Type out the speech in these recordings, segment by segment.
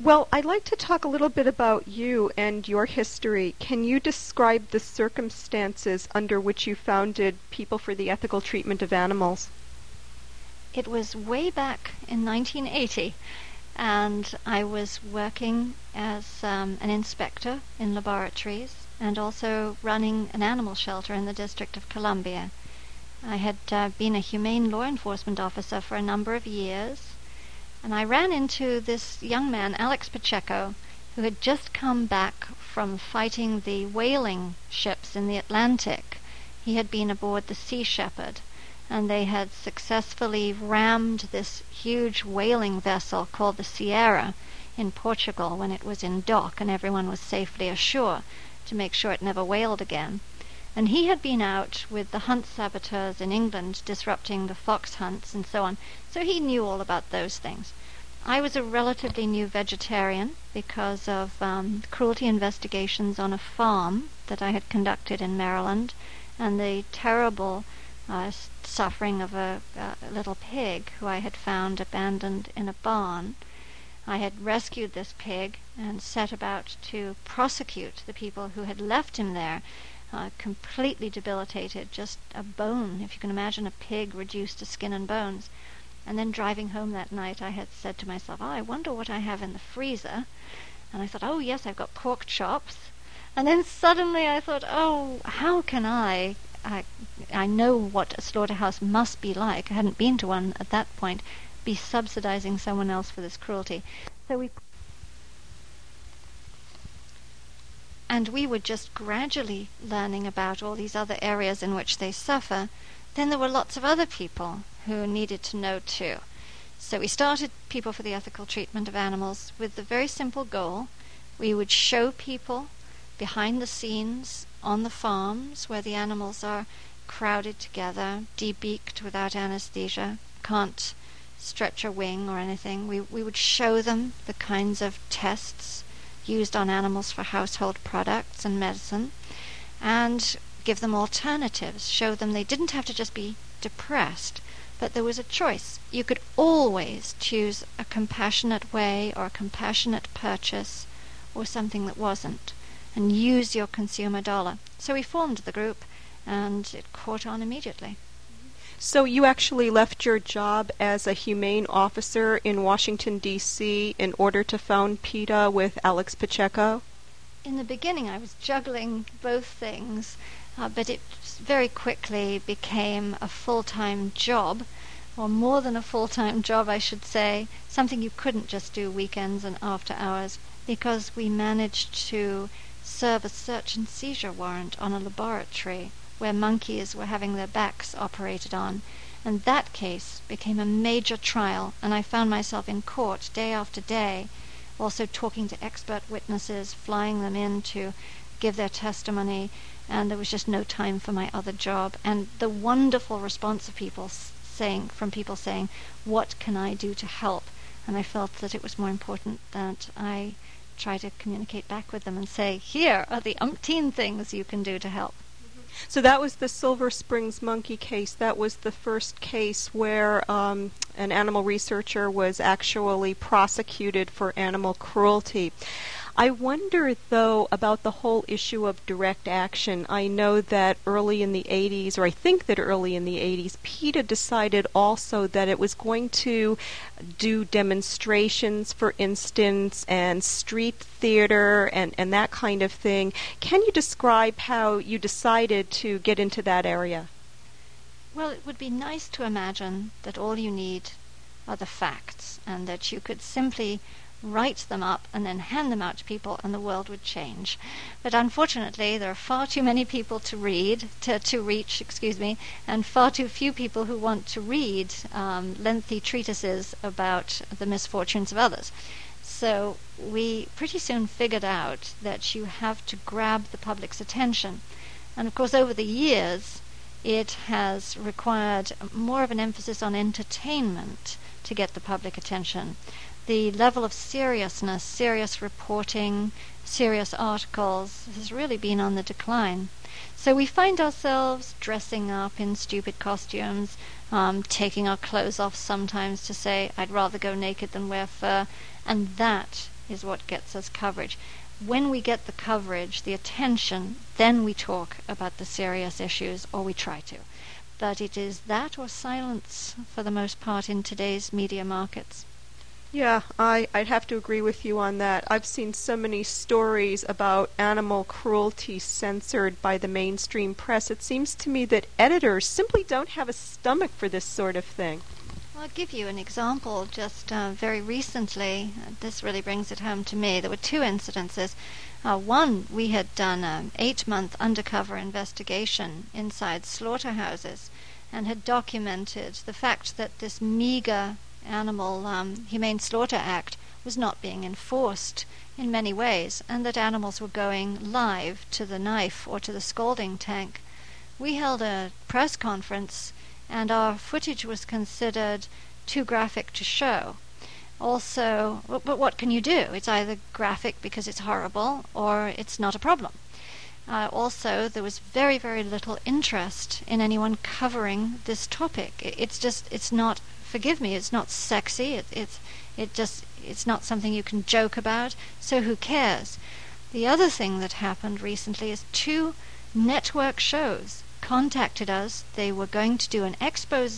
Well, I'd like to talk a little bit about you and your history. Can you describe the circumstances under which you founded People for the Ethical Treatment of Animals? It was way back in 1980, and I was working as an inspector in laboratories and also running an animal shelter in the District of Columbia. I had been a humane law enforcement officer for a number of years, and I ran into this young man, Alex Pacheco, who had just come back from fighting the whaling ships in the Atlantic. He had been aboard the Sea Shepherd, and they had successfully rammed this huge whaling vessel called the Sierra in Portugal when it was in dock and everyone was safely ashore to make sure it never whaled again. And he had been out with the hunt saboteurs in England disrupting the fox hunts and so on, so he knew all about those things. I was a relatively new vegetarian because of cruelty investigations on a farm that I had conducted in Maryland and the terrible suffering of a little pig who I had found abandoned in a barn. I had rescued this pig and set about to prosecute the people who had left him there, completely debilitated, just a bone, if you can imagine a pig reduced to skin and bones. And then driving home that night, I had said to myself, I wonder what I have in the freezer. And I thought, oh yes, I've got pork chops. And then suddenly I thought, oh, how can I know what a slaughterhouse must be like. I hadn't been to one at that point, be subsidizing someone else for this cruelty. And we were just gradually learning about all these other areas in which they suffer. Then there were lots of other people who needed to know too. So we started People for the Ethical Treatment of Animals with the very simple goal. We would show people behind the scenes on the farms where the animals are crowded together, debeaked without anesthesia, can't stretch a wing or anything. We would show them the kinds of tests used on animals for household products and medicine, and give them alternatives, show them they didn't have to just be depressed, but there was a choice. You could always choose a compassionate way or a compassionate purchase or something that wasn't, and use your consumer dollar. So we formed the group, and it caught on immediately. So you actually left your job as a humane officer in Washington, D.C. in order to found PETA with Alex Pacheco? In the beginning I was juggling both things, but it very quickly became a full-time job, or more than a full-time job I should say, something you couldn't just do weekends and after hours, because we managed to serve a search and seizure warrant on a laboratory where monkeys were having their backs operated on, and that case became a major trial, and I found myself in court day after day, also talking to expert witnesses, flying them in to give their testimony, and there was just no time for my other job. And the wonderful response of people saying, what can I do to help? And I felt that it was more important that I try to communicate back with them and say, here are the umpteen things you can do to help. So that was the Silver Springs monkey case. That was the first case where an animal researcher was actually prosecuted for animal cruelty. I wonder, though, about the whole issue of direct action. I know that early in the 80s, or I think that early in the 80s, PETA decided also that it was going to do demonstrations, for instance, and street theater and that kind of thing. Can you describe how you decided to get into that area? Well, it would be nice to imagine that all you need are the facts, and that you could simply write them up and then hand them out to people and the world would change. But unfortunately there are far too many people to reach, and far too few people who want to read lengthy treatises about the misfortunes of others. So we pretty soon figured out that you have to grab the public's attention. And of course over the years it has required more of an emphasis on entertainment to get the public attention. The level of seriousness, serious reporting, serious articles has really been on the decline. So we find ourselves dressing up in stupid costumes, taking our clothes off sometimes to say, I'd rather go naked than wear fur, and that is what gets us coverage. When we get the coverage, the attention, then we talk about the serious issues, or we try to. But it is that or silence for the most part in today's media markets. Yeah, I'd have to agree with you on that. I've seen so many stories about animal cruelty censored by the mainstream press. It seems to me that editors simply don't have a stomach for this sort of thing. Well, I'll give you an example. Just very recently, this really brings it home to me. There were two incidences. One, we had done an 8-month undercover investigation inside slaughterhouses and had documented the fact that this meager Animal Humane Slaughter Act was not being enforced in many ways, and that animals were going live to the knife or to the scalding tank. We held a press conference, and our footage was considered too graphic to show. Also, but what can you do? It's either graphic because it's horrible, or it's not a problem. Also, there was very, very little interest in anyone covering this topic. It's not, forgive me, it's not sexy. It's not something you can joke about. So who cares? The other thing that happened recently is 2 network shows contacted us. They were going to do an expose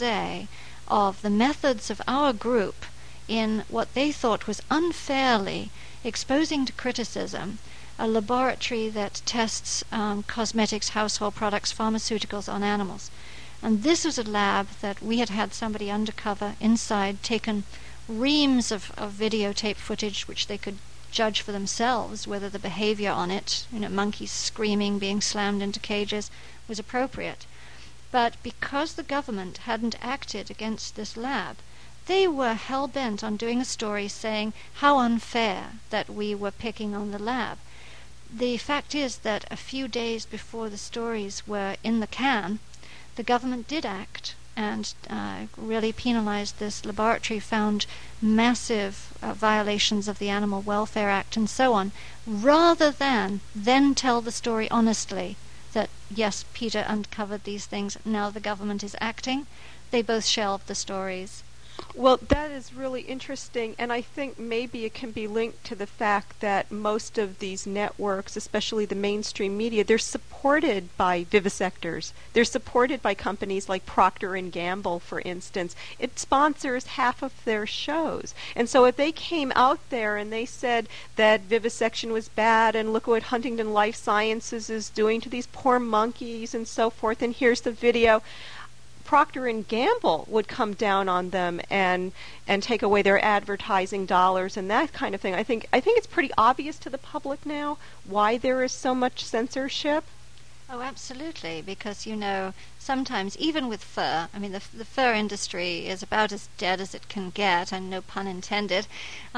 of the methods of our group in what they thought was unfairly exposing to criticism a laboratory that tests cosmetics, household products, pharmaceuticals on animals. And this was a lab that we had somebody undercover inside, taken reams of videotape footage which they could judge for themselves whether the behavior on it, monkeys screaming, being slammed into cages, was appropriate. But because the government hadn't acted against this lab, they were hell-bent on doing a story saying how unfair that we were picking on the lab. The fact is that a few days before the stories were in the can, the government did act and really penalized this laboratory, found massive violations of the Animal Welfare Act and so on, rather than then tell the story honestly that, yes, Peter uncovered these things, now the government is acting. They both shelved the stories. Well, that is really interesting, and I think maybe it can be linked to the fact that most of these networks, especially the mainstream media, they're supported by vivisectors. They're supported by companies like Procter & Gamble, for instance. It sponsors half of their shows. And so if they came out there and they said that vivisection was bad and look what Huntington Life Sciences is doing to these poor monkeys and so forth, and here's the video, Procter & Gamble would come down on them and take away their advertising dollars and that kind of thing. I think it's pretty obvious to the public now why there is so much censorship. Oh, absolutely, because, sometimes even with fur, the fur industry is about as dead as it can get, and no pun intended,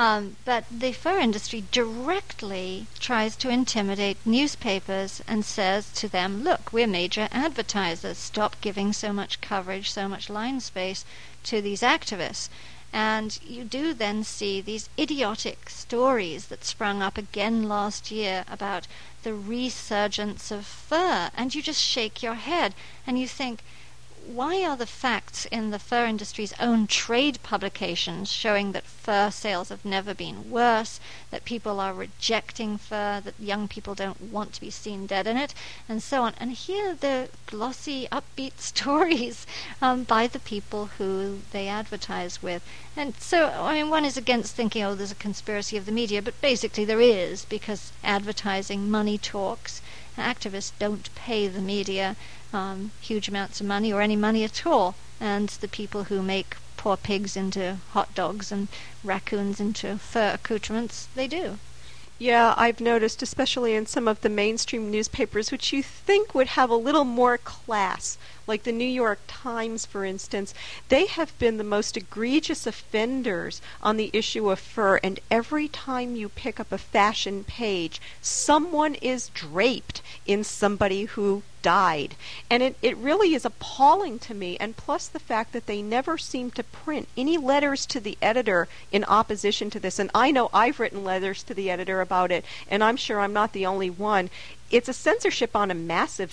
but the fur industry directly tries to intimidate newspapers and says to them, look, we're major advertisers, stop giving so much coverage, so much line space to these activists. And you do then see these idiotic stories that sprung up again last year about the resurgence of fur, and you just shake your head and you think, why are the facts in the fur industry's own trade publications showing that fur sales have never been worse, that people are rejecting fur, that young people don't want to be seen dead in it, and so on? And here are the glossy, upbeat stories by the people who they advertise with. And so, one is against thinking, there's a conspiracy of the media, but basically there is, because advertising money talks. Activists don't pay the media huge amounts of money or any money at all, and the people who make poor pigs into hot dogs and raccoons into fur accoutrements, they do. Yeah, I've noticed, especially in some of the mainstream newspapers, which you think would have a little more class, like the New York Times, for instance, they have been the most egregious offenders on the issue of fur, and every time you pick up a fashion page, someone is draped in somebody who died. And it really is appalling to me, and plus the fact that they never seem to print any letters to the editor in opposition to this. And I know I've written letters to the editor about it, and I'm sure I'm not the only one. It's a censorship on a massive